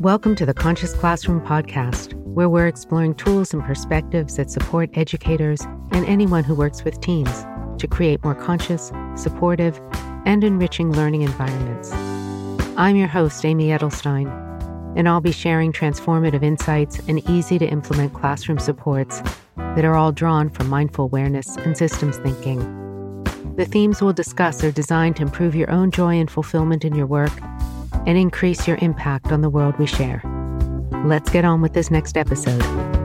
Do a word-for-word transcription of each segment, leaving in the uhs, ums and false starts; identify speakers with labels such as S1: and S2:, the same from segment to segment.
S1: Welcome to the Conscious Classroom podcast, where we're exploring tools and perspectives that support educators and anyone who works with teams to create more conscious, supportive, and enriching learning environments. I'm your host, Amy Edelstein, and I'll be sharing transformative insights and easy-to-implement classroom supports that are all drawn from mindful awareness and systems thinking. The themes we'll discuss are designed to improve your own joy and fulfillment in your work and increase your impact on the world we share. Let's get on with this next episode.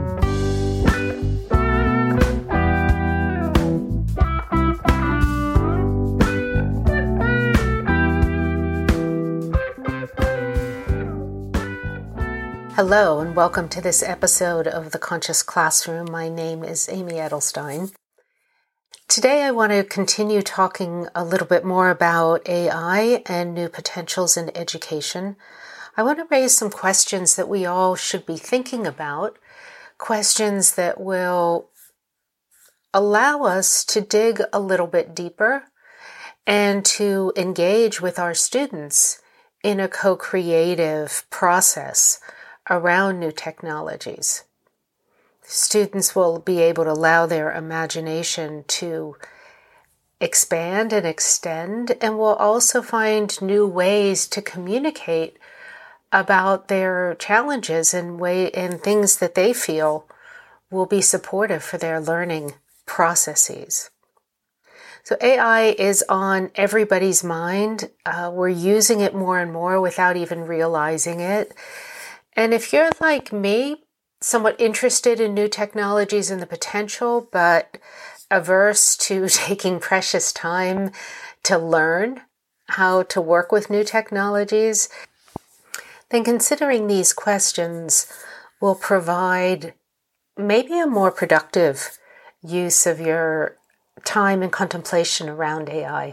S1: Hello, and welcome to this episode of The Conscious Classroom. My name is Amy Edelstein. Today I want to continue talking a little bit more about A I and new potentials in education. I want to raise some questions that we all should be thinking about, questions that will allow us to dig a little bit deeper and to engage with our students in a co-creative process around new technologies. Students will be able to allow their imagination to expand and extend, and will also find new ways to communicate about their challenges and way and things that they feel will be supportive for their learning processes. So A I is on everybody's mind. Uh, we're using it more and more without even realizing it. And if you're like me, somewhat interested in new technologies and the potential, but averse to taking precious time to learn how to work with new technologies, then considering these questions will provide maybe a more productive use of your time and contemplation around A I.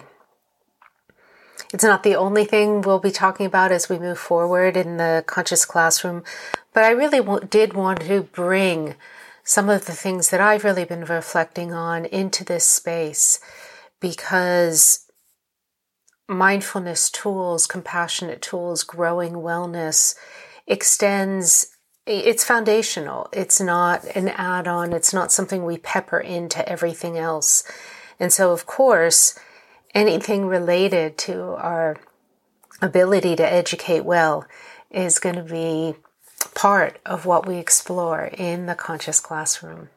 S1: It's not the only thing we'll be talking about as we move forward in the Conscious Classroom, but I really w- did want to bring some of the things that I've really been reflecting on into this space, because mindfulness tools, compassionate tools, growing wellness extends, it's foundational. It's not an add-on. It's not something we pepper into everything else. And so, of course, anything related to our ability to educate well is going to be part of what we explore in the Conscious Classroom.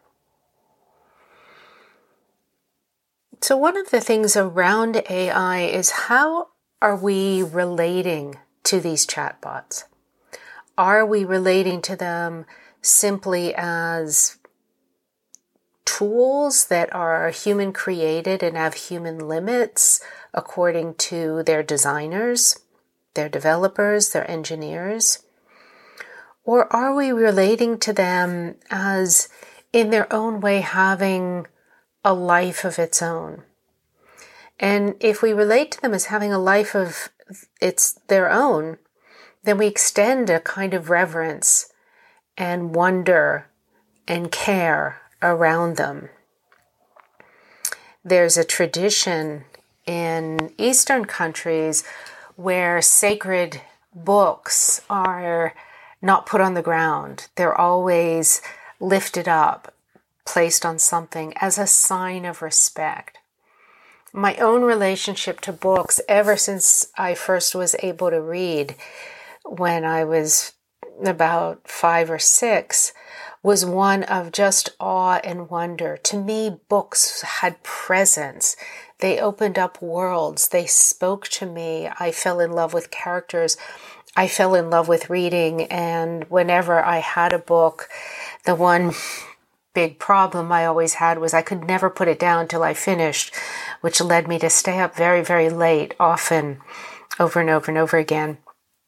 S1: So one of the things around A I is, how are we relating to these chatbots? Are we relating to them simply as tools that are human created and have human limits according to their designers, their developers, their engineers? Or are we relating to them as, in their own way, having a life of its own? And if we relate to them as having a life of its their own, then we extend a kind of reverence and wonder and care around them. There's a tradition in Eastern countries where sacred books are not put on the ground. They're always lifted up, placed on something as a sign of respect. My own relationship to books, ever since I first was able to read when I was about five or six, was one of just awe and wonder. To me, books had presence. They opened up worlds. They spoke to me. I fell in love with characters. I fell in love with reading. And whenever I had a book, the one big problem I always had was I could never put it down till I finished, which led me to stay up very, very late, often over and over and over again.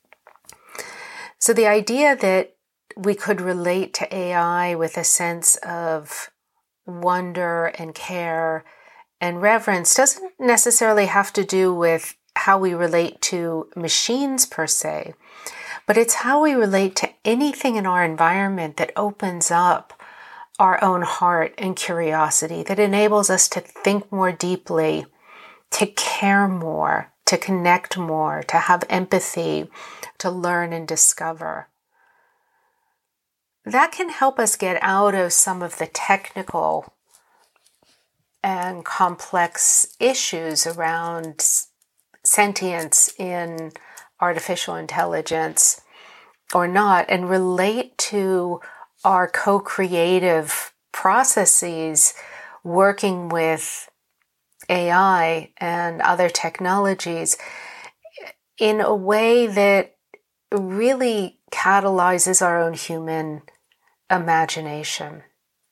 S1: So the idea that we could relate to A I with a sense of wonder and care and reverence doesn't necessarily have to do with how we relate to machines per se, but it's how we relate to anything in our environment that opens up our own heart and curiosity, that enables us to think more deeply, to care more, to connect more, to have empathy, to learn and discover. that can help us get out of some of the technical and complex issues around sentience in artificial intelligence or not, and relate to our co-creative processes working with A I and other technologies in a way that really catalyzes our own human imagination.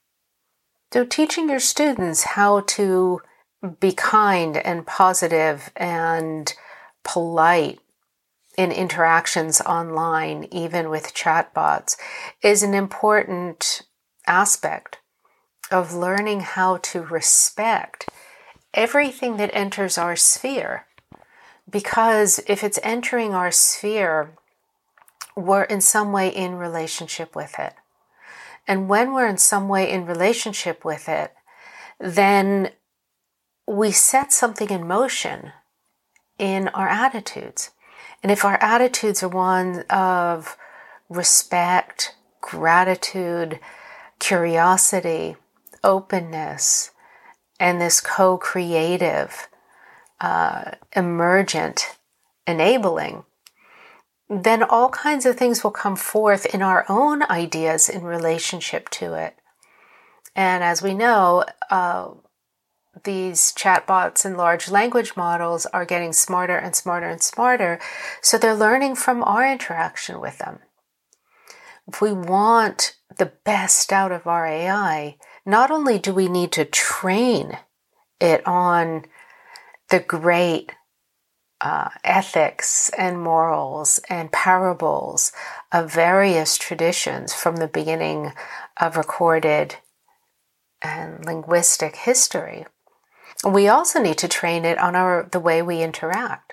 S1: So teaching your students how to be kind and positive and polite in interactions online, even with chatbots, is an important aspect of learning how to respect everything that enters our sphere. Because if it's entering our sphere, we're in some way in relationship with it. And when we're in some way in relationship with it, then we set something in motion in our attitudes. And if our attitudes are one of respect, gratitude, curiosity, openness, and this co-creative, uh, emergent, enabling, then all kinds of things will come forth in our own ideas in relationship to it. And as we know, uh, these chatbots and large language models are getting smarter and smarter and smarter, so they're learning from our interaction with them. If we want the best out of our A I, not only do we need to train it on the great uh, ethics and morals and parables of various traditions from the beginning of recorded and linguistic history, we also need to train it on our the way we interact.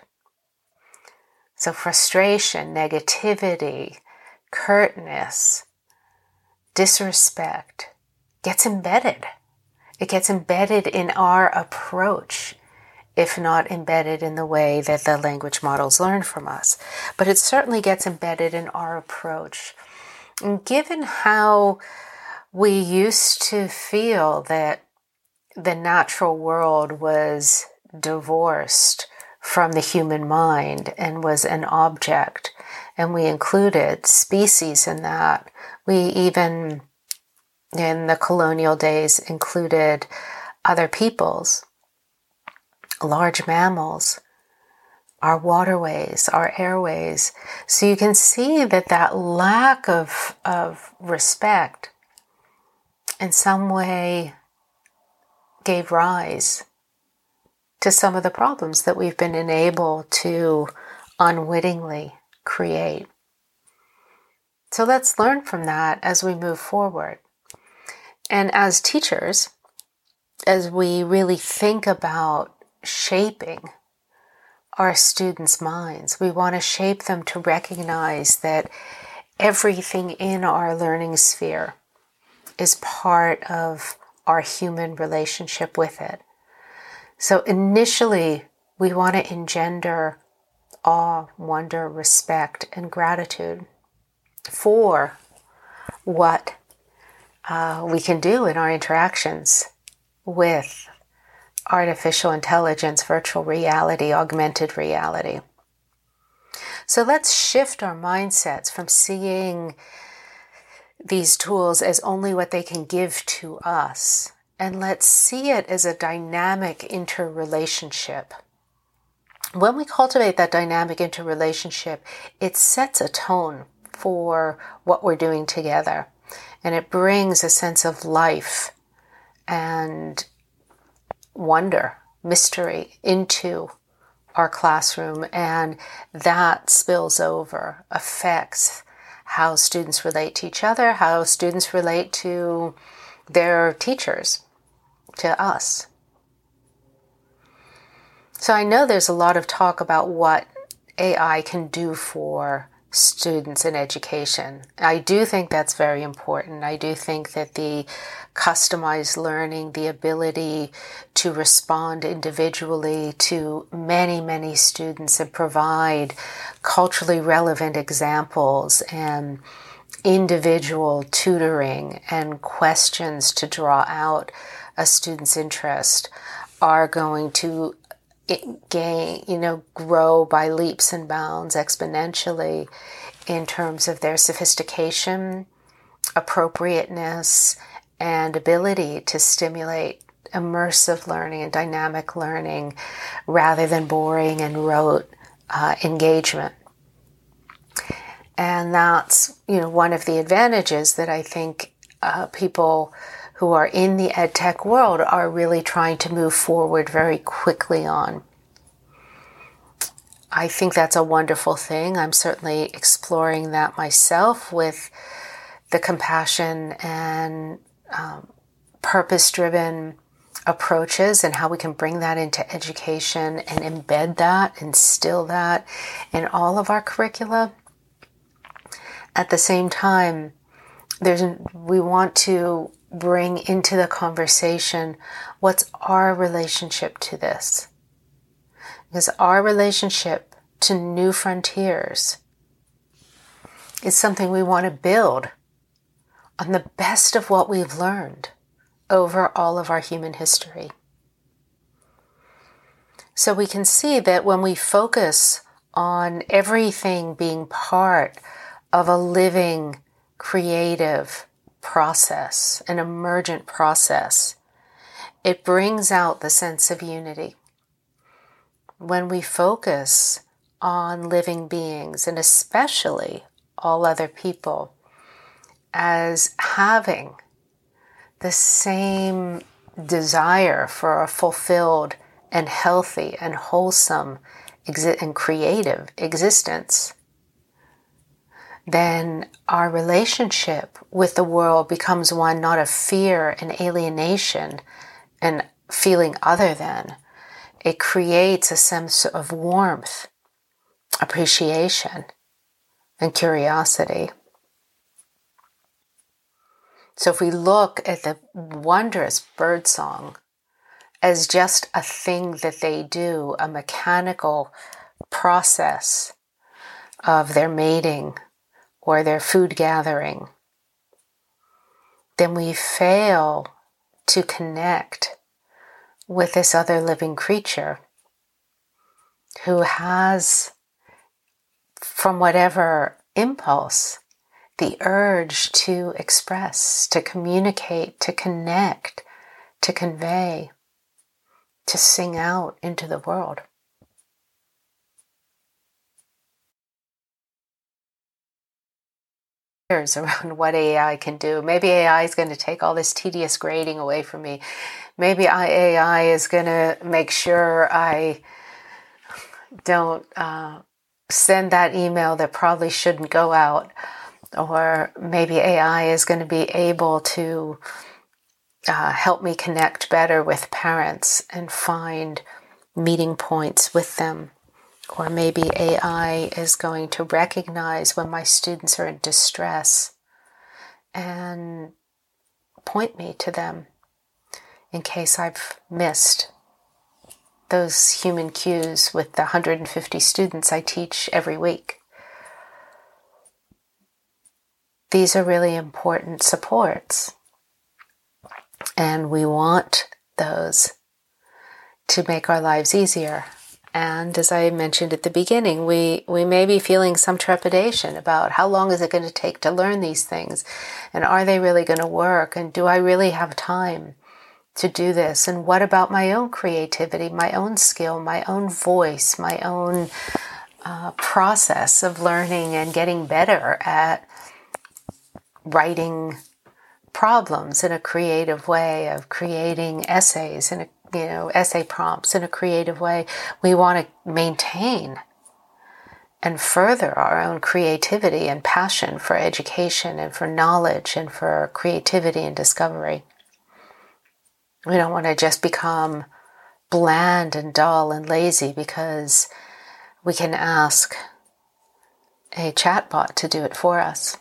S1: So frustration, negativity, curtness, disrespect gets embedded. It gets embedded in our approach, if not embedded in the way that the language models learn from us. But it certainly gets embedded in our approach. And given how we used to feel that the natural world was divorced from the human mind and was an object, and we included species in that. We even, in the colonial days, included other peoples, large mammals, our waterways, our airways. So you can see that that lack of, of respect in some way gave rise to some of the problems that we've been enabled to unwittingly create. So let's learn from that as we move forward. And as teachers, as we really think about shaping our students' minds, we want to shape them to recognize that everything in our learning sphere is part of our human relationship with it. So initially, we want to engender awe, wonder, respect, and gratitude for what uh, we can do in our interactions with artificial intelligence, virtual reality, augmented reality. So let's shift our mindsets from seeing these tools as only what they can give to us, and let's see it as a dynamic interrelationship. When we cultivate that dynamic interrelationship, it sets a tone for what we're doing together, and it brings a sense of life and wonder, mystery into our classroom, and that spills over, affects how students relate to each other, how students relate to their teachers, to us. So I know there's a lot of talk about what A I can do for students in education. I do think that's very important. I do think that the customized learning, the ability to respond individually to many, many students and provide culturally relevant examples and individual tutoring and questions to draw out a student's interest are going to gain, you know, grow by leaps and bounds exponentially in terms of their sophistication, appropriateness, and ability to stimulate immersive learning and dynamic learning rather than boring and rote uh, engagement. And that's, you know, one of the advantages that I think uh, people who are in the ed tech world are really trying to move forward very quickly on. I think that's a wonderful thing. I'm certainly exploring that myself with the compassion and um, purpose-driven approaches and how we can bring that into education and embed that, instill that in all of our curricula. At the same time, there's we want to bring into the conversation what's our relationship to this. Because our relationship to new frontiers is something we want to build on the best of what we've learned over all of our human history. So we can see that when we focus on everything being part of a living, creative process, an emergent process, it brings out the sense of unity. When we focus on living beings, and especially all other people, as having the same desire for a fulfilled and healthy and wholesome exi- and creative existence, then our relationship with the world becomes one not of fear and alienation and feeling other than. It creates a sense of warmth, appreciation, and curiosity. So if we look at the wondrous birdsong as just a thing that they do, a mechanical process of their mating or their food gathering, then we fail to connect with this other living creature who has, from whatever impulse, the urge to express, to communicate, to connect, to convey, to sing out into the world. Around what A I can do. Maybe A I is going to take all this tedious grading away from me. Maybe A I is going to make sure I don't uh, send that email that probably shouldn't go out. Or maybe A I is going to be able to uh, help me connect better with parents and find meeting points with them. Or maybe A I is going to recognize when my students are in distress and point me to them in case I've missed those human cues with the one hundred fifty students I teach every week. These are really important supports, and we want those to make our lives easier. And as I mentioned at the beginning, we, we may be feeling some trepidation about how long is it going to take to learn these things? And are they really going to work? And do I really have time to do this? And what about my own creativity, my own skill, my own voice, my own uh, process of learning and getting better at writing problems in a creative way, of creating essays in a you know, essay prompts in a creative way? We want to maintain and further our own creativity and passion for education and for knowledge and for creativity and discovery. We don't want to just become bland and dull and lazy because we can ask a chatbot to do it for us.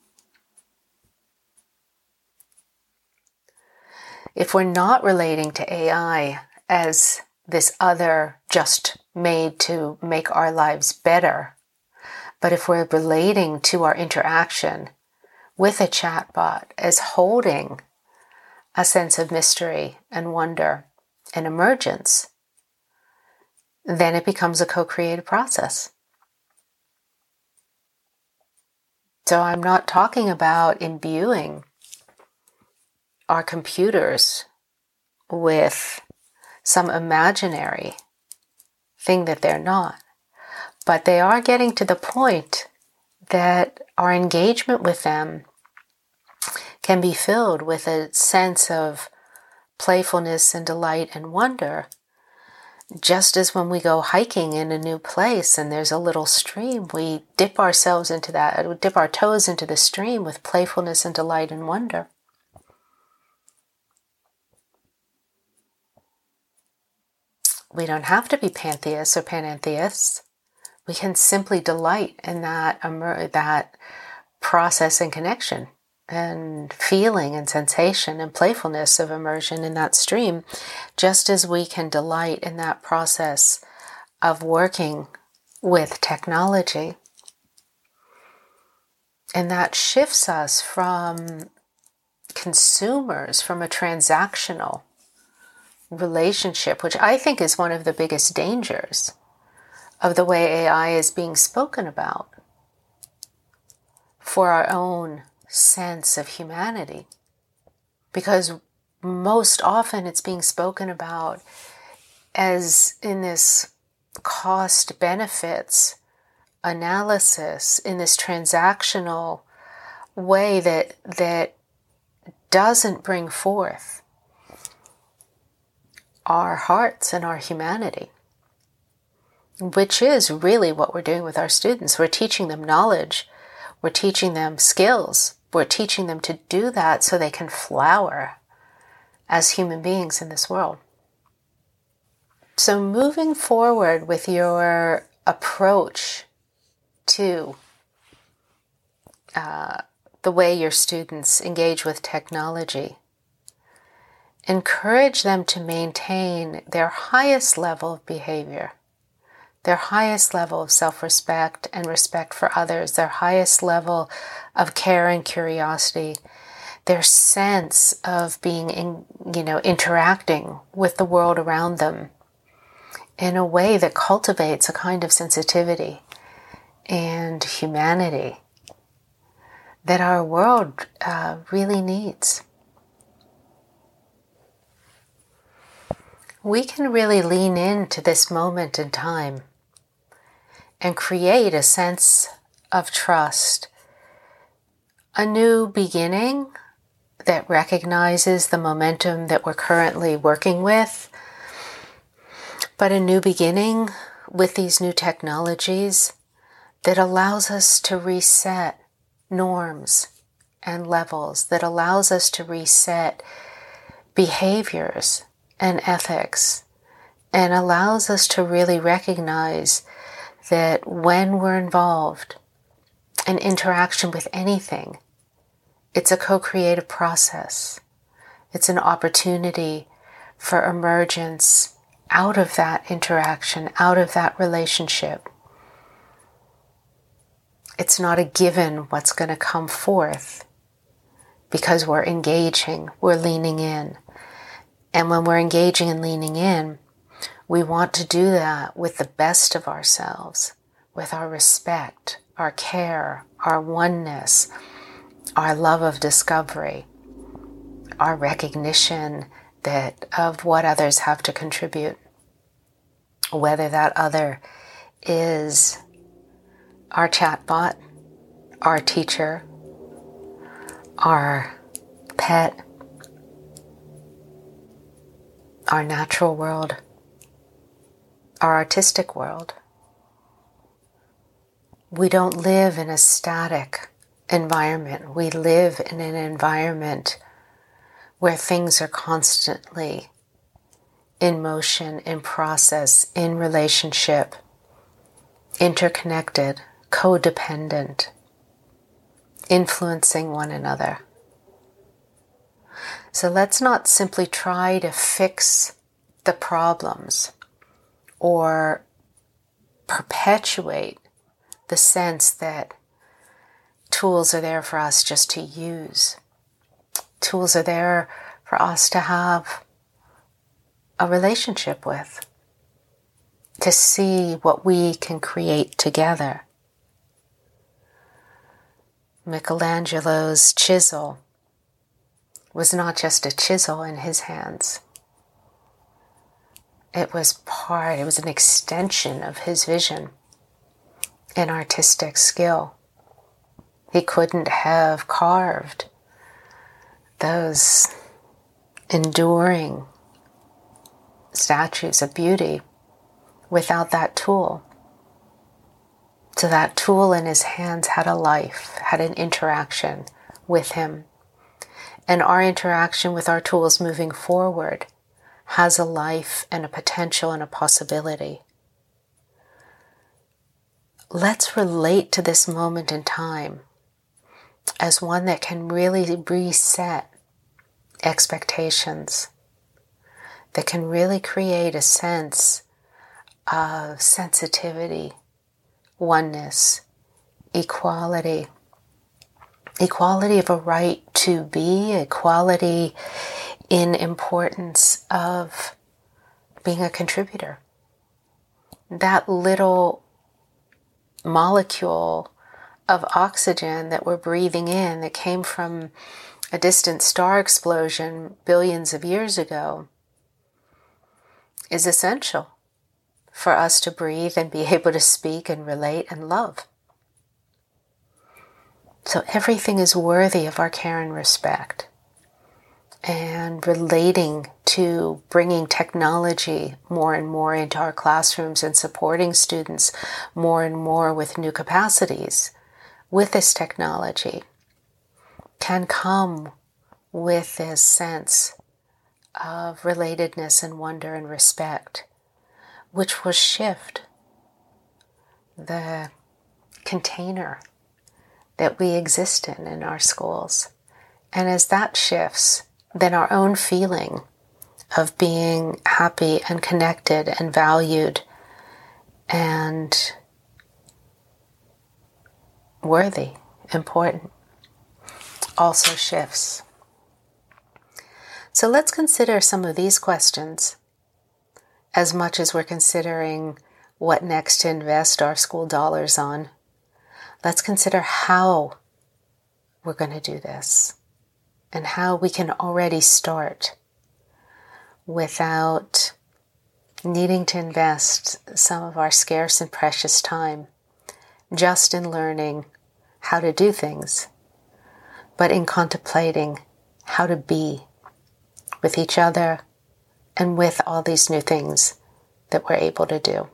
S1: If we're not relating to A I as this other just made to make our lives better, but if we're relating to our interaction with a chatbot as holding a sense of mystery and wonder and emergence, then it becomes a co-creative process. So I'm not talking about imbuing our computers with some imaginary thing that they're not. But they are getting to the point that our engagement with them can be filled with a sense of playfulness and delight and wonder. Just as when we go hiking in a new place and there's a little stream, we dip ourselves into that, we dip our toes into the stream with playfulness and delight and wonder. We don't have to be pantheists or panentheists. We can simply delight in that, that process and connection and feeling and sensation and playfulness of immersion in that stream, just as we can delight in that process of working with technology. And that shifts us from consumers, from a transactional relationship, which I think is one of the biggest dangers of the way A I is being spoken about for our own sense of humanity. Because most often it's being spoken about as in this cost benefits analysis, in this transactional way that that doesn't bring forth our hearts and our humanity, which is really what we're doing with our students. We're teaching them knowledge, we're teaching them skills, we're teaching them to do that so they can flower as human beings in this world. So moving forward with your approach to uh, the way your students engage with technology, encourage them to maintain their highest level of behavior, their highest level of self-respect and respect for others, their highest level of care and curiosity, their sense of being, in, you know, interacting with the world around them in a way that cultivates a kind of sensitivity and humanity that our world uh, really needs. We can really lean into this moment in time and create a sense of trust, a new beginning that recognizes the momentum that we're currently working with, but a new beginning with these new technologies that allows us to reset norms and levels, that allows us to reset behaviors and ethics, and allows us to really recognize that when we're involved in interaction with anything, it's a co-creative process. It's an opportunity for emergence out of that interaction, out of that relationship. It's not a given what's going to come forth because we're engaging, we're leaning in. And when we're engaging and leaning in, we want to do that with the best of ourselves, with our respect, our care, our oneness, our love of discovery, our recognition that of what others have to contribute, whether that other is our chatbot, our teacher, our pet, our natural world, our artistic world. We don't live in a static environment. We live in an environment where things are constantly in motion, in process, in relationship, interconnected, codependent, influencing one another. So let's not simply try to fix the problems or perpetuate the sense that tools are there for us just to use. Tools are there for us to have a relationship with, to see what we can create together. Michelangelo's chisel was not just a chisel in his hands. It was part, it was an extension of his vision and artistic skill. He couldn't have carved those enduring statues of beauty without that tool. So that tool in his hands had a life, had an interaction with him. And our interaction with our tools moving forward has a life and a potential and a possibility. Let's relate to this moment in time as one that can really reset expectations, that can really create a sense of sensitivity, oneness, equality, equality of a right to be, equality in importance of being a contributor. That little molecule of oxygen that we're breathing in that came from a distant star explosion billions of years ago is essential for us to breathe and be able to speak and relate and love. So everything is worthy of our care and respect. And relating to bringing technology more and more into our classrooms and supporting students more and more with new capacities with this technology can come with this sense of relatedness and wonder and respect, which will shift the container that we exist in in our schools. And as that shifts, then our own feeling of being happy and connected and valued and worthy, important, also shifts. So let's consider some of these questions as much as we're considering what next to invest our school dollars on. Let's consider how we're going to do this and how we can already start without needing to invest some of our scarce and precious time just in learning how to do things, but in contemplating how to be with each other and with all these new things that we're able to do.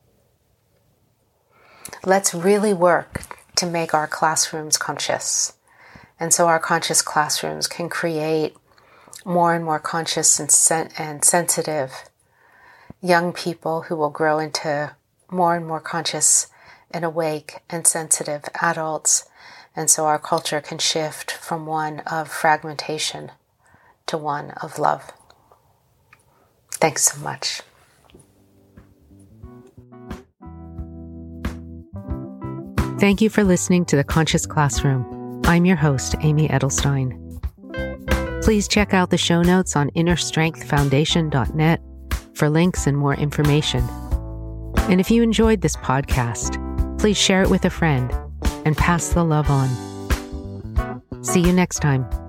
S1: Let's really work to make our classrooms conscious. And so our conscious classrooms can create more and more conscious and, sen- and sensitive young people who will grow into more and more conscious and awake and sensitive adults. And so our culture can shift from one of fragmentation to one of love. Thanks so much.
S2: Thank you for listening to The Conscious Classroom. I'm your host, Amy Edelstein. Please check out the show notes on inner strength foundation dot net for links and more information. And if you enjoyed this podcast, please share it with a friend and pass the love on. See you next time.